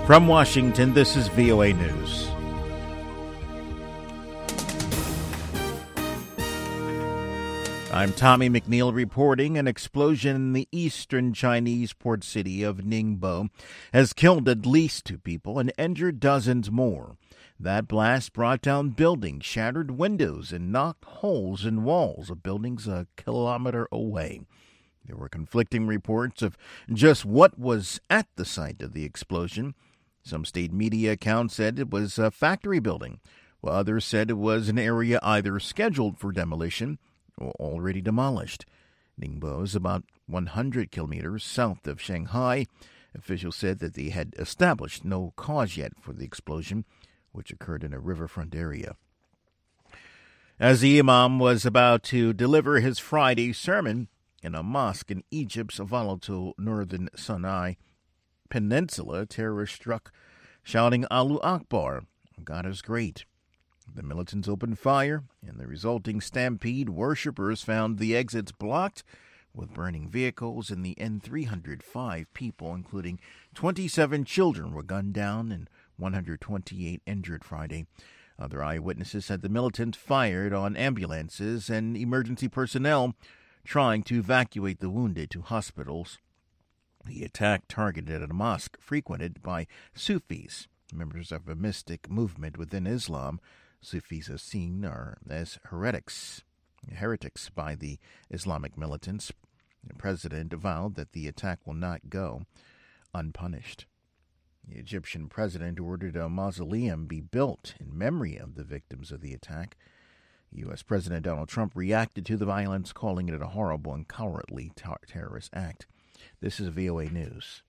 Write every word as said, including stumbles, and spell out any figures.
From Washington, this is V O A News. I'm Tommy McNeil reporting. An explosion in the eastern Chinese port city of Ningbo has killed at least two people and injured dozens more. That blast brought down buildings, shattered windows, and knocked holes in walls of buildings a kilometer away. There were conflicting reports of just what was at the site of the explosion. Some state media accounts said it was a factory building, while others said it was an area either scheduled for demolition or already demolished. Ningbo is about one hundred kilometers south of Shanghai. Officials said that they had established no cause yet for the explosion, which occurred in a riverfront area. As the imam was about to deliver his Friday sermon in a mosque in Egypt's volatile northern Sinai Peninsula, terrorists struck, shouting Allahu Akbar, God is great. The militants opened fire. In the resulting stampede, worshippers found the exits blocked with burning vehicles, and the N three hundred five people, including twenty-seven children, were gunned down and one hundred twenty-eight injured Friday. Other eyewitnesses said the militants fired on ambulances and emergency personnel trying to evacuate the wounded to hospitals. The attack targeted a mosque frequented by Sufis, members of a mystic movement within Islam. Sufis are seen are as heretics, heretics by the Islamic militants. The president vowed that the attack will not go unpunished. The Egyptian president ordered a mausoleum be built in memory of the victims of the attack. U S. President Donald Trump reacted to the violence, calling it a horrible and cowardly tar- terrorist act. This is V O A News.